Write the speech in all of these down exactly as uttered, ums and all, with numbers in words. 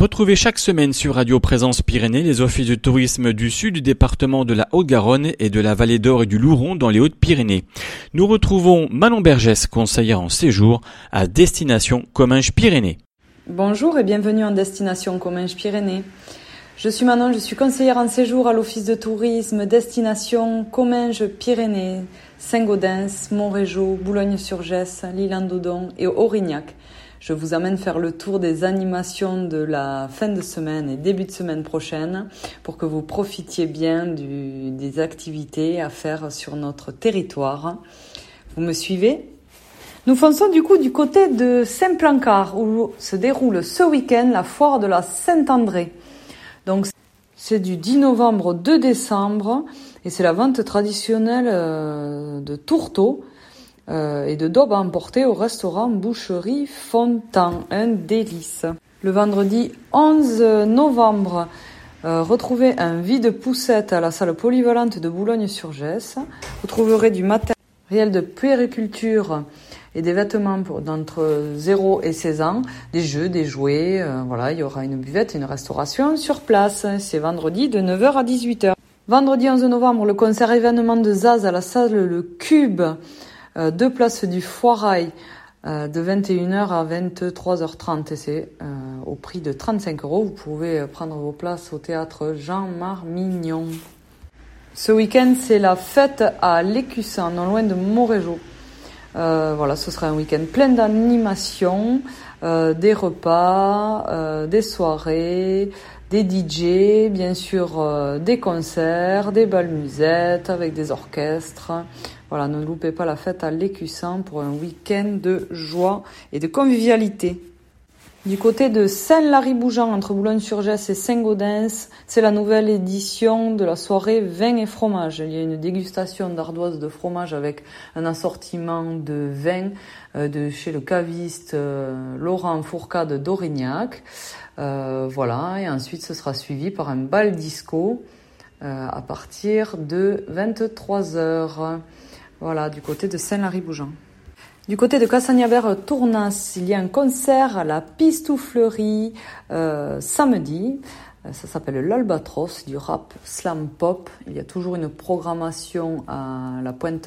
Retrouvez chaque semaine sur Radio Présence Pyrénées les offices de tourisme du sud du département de la Haute-Garonne et de la vallée d'Or et du Louron dans les Hautes-Pyrénées. Nous retrouvons Manon Bergès, conseillère en séjour à Destination Comminges-Pyrénées. Bonjour et bienvenue en Destination Comminges-Pyrénées. Je suis Manon, je suis conseillère en séjour à l'office de tourisme Destination Comminges-Pyrénées, Saint-Gaudens, Montrégeau, Boulogne-sur-Gesse, l'Île-en-Dodon et Aurignac. Je vous amène faire le tour des animations de la fin de semaine et début de semaine prochaine pour que vous profitiez bien du, des activités à faire sur notre territoire. Vous me suivez ? Nous fonçons du coup du côté de Saint-Plancard où se déroule ce week-end la foire de la Saint-André. Donc c'est du dix novembre au deux décembre et c'est la vente traditionnelle de tourteaux euh, et de daubes à emporter au restaurant Boucherie Fontan, un délice. Le vendredi onze novembre, euh, retrouvez un vide-poussette à la salle polyvalente de Boulogne-sur-Gesse. Vous trouverez du matériel de puériculture et des vêtements pour d'entre zéro et seize ans, des jeux, des jouets, euh, voilà, il y aura une buvette et une restauration sur place. C'est vendredi de neuf heures à dix-huit heures. Vendredi onze novembre, le concert événement de Zaz à la salle Le Cube, euh, deux places du Foirail, euh, de vingt et une heures à vingt-trois heures trente et c'est euh, au prix de trente-cinq euros. Vous pouvez prendre vos places au théâtre Jean Marmignon. Ce week-end, c'est la fête à l'Écussin, non loin de Montrégeau. Euh, voilà, ce sera un week-end plein d'animations, euh, des repas, euh, des soirées, des D J, bien sûr euh, des concerts, des bals musettes avec des orchestres. Voilà, ne loupez pas la fête à l'Écussin pour un week-end de joie et de convivialité. Du côté de Saint-Lary-Bougeant, entre Boulogne-sur-Gesse et Saint-Gaudens, c'est la nouvelle édition de la soirée vin et fromage. Il y a une dégustation d'ardoise de fromage avec un assortiment de vins euh, de chez le caviste euh, Laurent Fourcade d'Aurignac. Euh, voilà, et ensuite ce sera suivi par un bal disco euh, à partir de vingt-trois heures. Voilà, du côté de Saint-Lary-Bougeant. Du côté de Cassagnaber-Tournas, il y a un concert à la Pistouflerie euh, samedi. Ça s'appelle l'Albatros, du rap slam pop. Il y a toujours une programmation à la pointe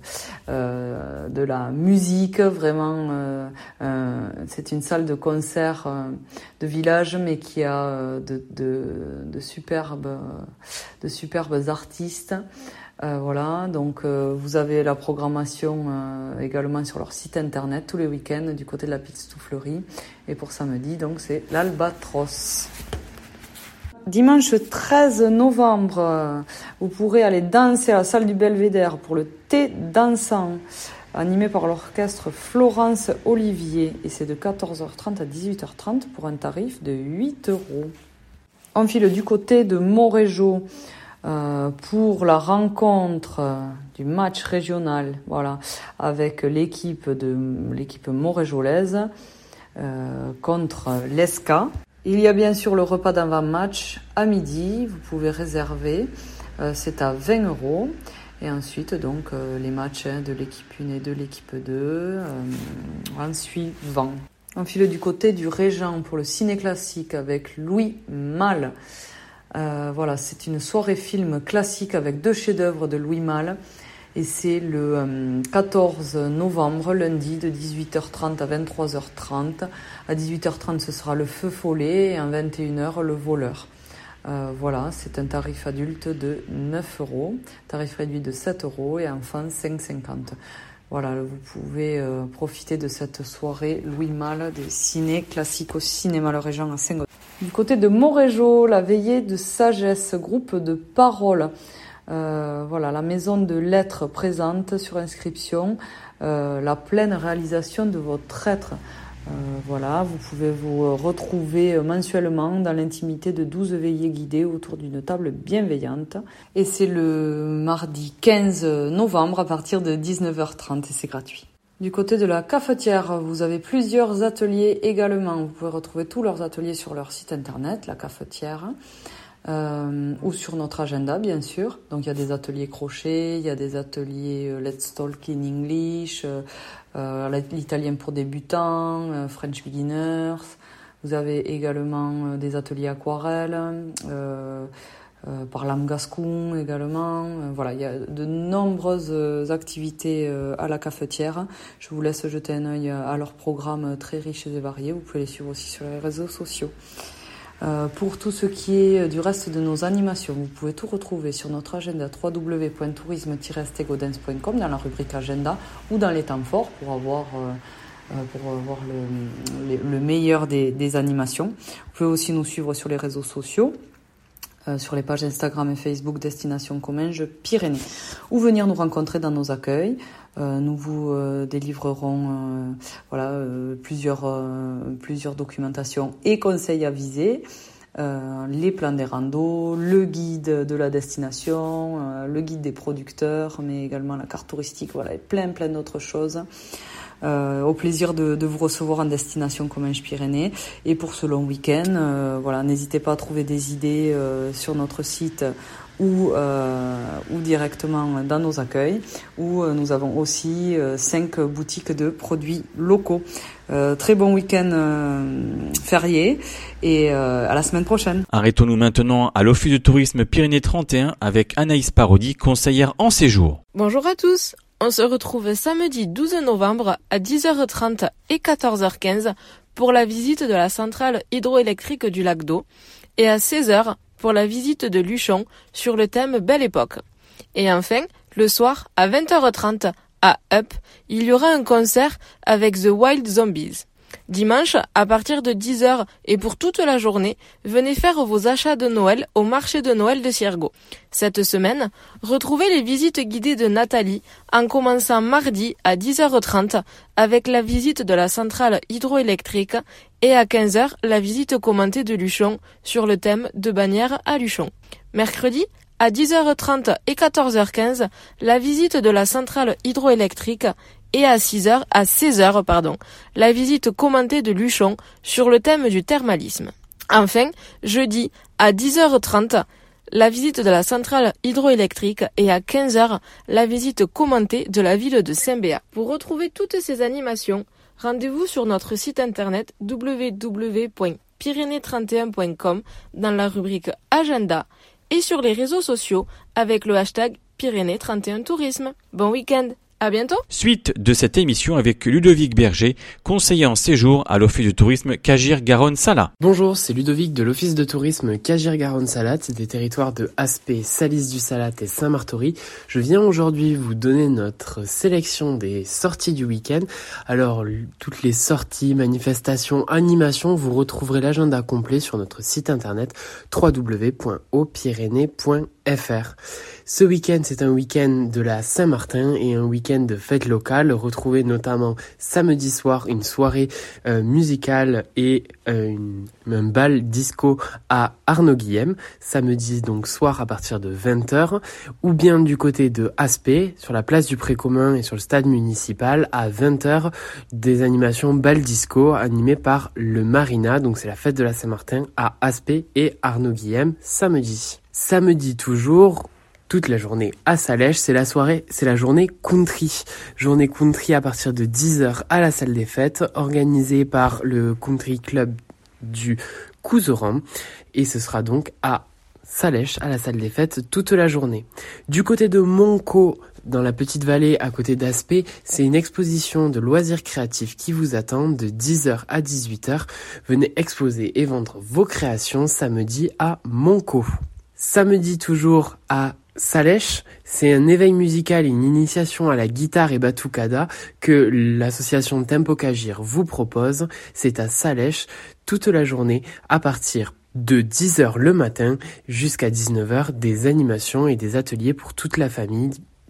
euh, de la musique. Vraiment, euh, euh, c'est une salle de concert euh, de village, mais qui a de, de, de superbes, de superbes artistes. Euh, voilà, donc euh, vous avez la programmation euh, également sur leur site internet tous les week-ends du côté de la Pistouflerie. Et pour samedi, donc c'est l'Albatros. Dimanche treize novembre, euh, vous pourrez aller danser à la salle du Belvédère pour le thé dansant, animé par l'orchestre Florence Olivier. Et c'est de quatorze heures trente à dix-huit heures trente pour un tarif de huit euros. On file du côté de Montrégeau. Euh, pour la rencontre euh, du match régional, voilà, avec l'équipe de l'équipe montréjolaise euh, contre l'E S C A. Il y a bien sûr le repas d'avant-match à midi. Vous pouvez réserver. Euh, c'est à vingt euros. Et ensuite, donc, euh, les matchs hein, de l'équipe un et de l'équipe deux euh, en suivant. On file du côté du Régent pour le ciné classique avec Louis Malle. Euh, voilà, c'est une soirée film classique avec deux chefs-d'œuvre de Louis Malle et c'est le euh, quatorze novembre, lundi, de dix-huit heures trente à vingt-trois heures trente. À dix-huit heures trente, ce sera le Feu Follet et à vingt et une heures, le Voleur. Euh, voilà, c'est un tarif adulte de neuf euros, tarif réduit de sept euros et enfant cinq euros cinquante. Voilà, vous pouvez euh, profiter de cette soirée Louis Malle des ciné classiques au cinéma Le Régent à Saint-Gaudens. Du côté de Montrégeau, la veillée de sagesse, groupe de parole. Euh, voilà, la maison de lettres présente sur inscription euh, la pleine réalisation de votre être. Euh, voilà, vous pouvez vous retrouver mensuellement dans l'intimité de douze veillées guidées autour d'une table bienveillante. Et c'est le mardi quinze novembre à partir de dix-neuf heures trente et c'est gratuit. Du côté de la cafetière, vous avez plusieurs ateliers également. Vous pouvez retrouver tous leurs ateliers sur leur site internet, la cafetière, euh, ou sur notre agenda, bien sûr. Donc, il y a des ateliers crochet, il y a des ateliers euh, Let's Talk in English, euh, euh, l'italien pour débutants, euh, French Beginners. Vous avez également des ateliers aquarelles, euh, euh, par l'âme Gascon également. Euh, voilà, il y a de nombreuses activités euh, à la cafetière. Je vous laisse jeter un œil à leur programme très riche et varié. Vous pouvez les suivre aussi sur les réseaux sociaux. Euh, pour tout ce qui est du reste de nos animations, vous pouvez tout retrouver sur notre agenda w w w point tourisme tiret stegodens point com dans la rubrique agenda ou dans les temps forts pour avoir, euh, pour avoir le, le, le meilleur des, des animations. Vous pouvez aussi nous suivre sur les réseaux sociaux, euh, sur les pages Instagram et Facebook Destination Comminges Pyrénées, ou venir nous rencontrer dans nos accueils. Euh, nous vous euh, délivrerons euh, voilà, euh, plusieurs, euh, plusieurs documentations et conseils avisés, euh, les plans des randos, le guide de la destination, euh, le guide des producteurs, mais également la carte touristique, voilà, et plein plein d'autres choses. Euh, au plaisir de, de vous recevoir en destination Comminges Pyrénées. Et pour ce long week-end, euh, voilà, n'hésitez pas à trouver des idées euh, sur notre site ou, euh, ou directement dans nos accueils, où euh, nous avons aussi euh, cinq boutiques de produits locaux. Euh, très bon week-end euh, férié et euh, à la semaine prochaine. Arrêtons-nous maintenant à l'Office de tourisme Pyrénées trente et un avec Anaïs Parodi, conseillère en séjour. Bonjour à tous. On se retrouve samedi douze novembre à dix heures trente et quatorze heures quinze pour la visite de la centrale hydroélectrique du lac d'Eau et à seize heures pour la visite de Luchon sur le thème Belle Époque. Et enfin, le soir à vingt heures trente à Up, il y aura un concert avec The Wild Zombies. Dimanche, à partir de dix heures et pour toute la journée, venez faire vos achats de Noël au marché de Noël de Ciergo. Cette semaine, retrouvez les visites guidées de Nathalie en commençant mardi à dix heures trente avec la visite de la centrale hydroélectrique et à quinze heures la visite commentée de Luchon sur le thème de Bagnères à Luchon. Mercredi, à dix heures trente et quatorze heures quinze, la visite de la centrale hydroélectrique et à six heures, à seize heures, pardon, la visite commentée de Luchon sur le thème du thermalisme. Enfin, jeudi, à dix heures trente, la visite de la centrale hydroélectrique et à quinze heures, la visite commentée de la ville de Saint-Béat. Pour retrouver toutes ces animations, rendez-vous sur notre site internet w w w point pyrénées trente et un point com dans la rubrique Agenda et sur les réseaux sociaux avec le hashtag Pyrénées trente et un Tourisme. Bon week-end! À bientôt. Suite de cette émission avec Ludovic Berger, conseiller en séjour à l'Office de tourisme Cagir-Garonne-Sala. Bonjour, c'est Ludovic de l'Office de tourisme Cagir-Garonne-Sala, des territoires de Aspet, Salis-du-Salat et Saint-Martory. Je viens aujourd'hui vous donner notre sélection des sorties du week-end. Alors, toutes les sorties, manifestations, animations, vous retrouverez l'agenda complet sur notre site internet w w w point o pyrénées point f r. Ce week-end, c'est un week-end de la Saint-Martin et un week-end de fête locale. Retrouvez notamment samedi soir une soirée euh, musicale et euh, une, un bal disco à Arnaud-Guillem. Samedi donc soir à partir de vingt heures. Ou bien du côté de Aspet, sur la place du Précommun et sur le stade municipal à vingt heures, des animations bal disco animées par le Marina. Donc c'est la fête de la Saint-Martin à Aspet et Arnaud-Guillem samedi. Samedi toujours, toute la journée à Salèche, c'est la soirée, c'est la journée country. Journée country à partir de dix heures à la salle des fêtes, organisée par le country club du Couseran. Et ce sera donc à Salèche, à la salle des fêtes, toute la journée. Du côté de Monco, dans la petite vallée à côté d'Aspet, c'est une exposition de loisirs créatifs qui vous attend de dix heures à dix-huit heures. Venez exposer et vendre vos créations samedi à Monco. Samedi toujours à Salèche, c'est un éveil musical et une initiation à la guitare et batucada que l'association Tempo Cagir vous propose. C'est à Salèche toute la journée à partir de dix heures le matin jusqu'à dix-neuf heures, des animations et des ateliers pour toute la famille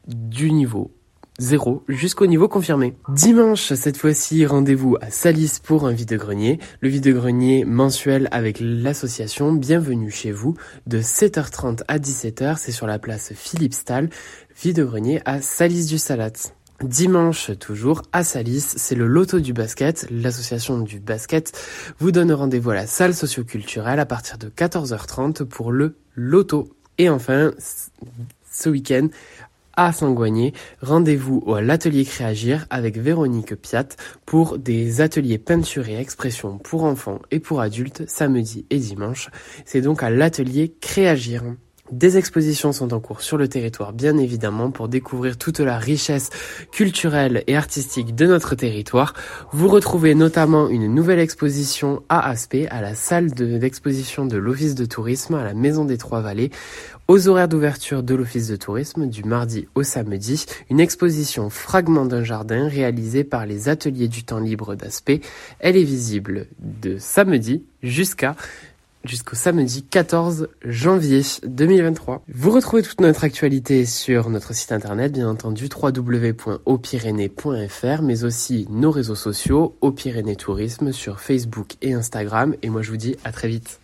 du niveau zéro jusqu'au niveau confirmé. Dimanche, cette fois-ci, rendez-vous à Salis pour un vide-grenier. Le vide-grenier mensuel avec l'association Bienvenue chez vous de sept heures trente à dix-sept heures. C'est sur la place Philippe Stahl, vide-grenier à Salis-du-Salat. Dimanche, toujours à Salis, c'est le loto du basket. L'association du basket vous donne rendez-vous à la salle socioculturelle à partir de quatorze heures trente pour le loto. Et enfin, ce week-end, à Saint-Goigné. Rendez-vous à l'atelier Créagir avec Véronique Piat pour des ateliers peinture et expression pour enfants et pour adultes samedi et dimanche. C'est donc à l'atelier Créagir. Des expositions sont en cours sur le territoire, bien évidemment, pour découvrir toute la richesse culturelle et artistique de notre territoire. Vous retrouvez notamment une nouvelle exposition à Aspet, à la salle de, d'exposition de l'Office de tourisme, à la Maison des Trois-Vallées, aux horaires d'ouverture de l'Office de tourisme, du mardi au samedi. Une exposition Fragments d'un jardin réalisée par les ateliers du temps libre d'Aspet. Elle est visible de samedi jusqu'à jusqu'au samedi quatorze janvier deux mille vingt-trois. Vous retrouvez toute notre actualité sur notre site internet, bien entendu, w w w point haut pyrénées point f r, mais aussi nos réseaux sociaux, Haut Pyrénées Tourisme, sur Facebook et Instagram. Et moi, je vous dis à très vite.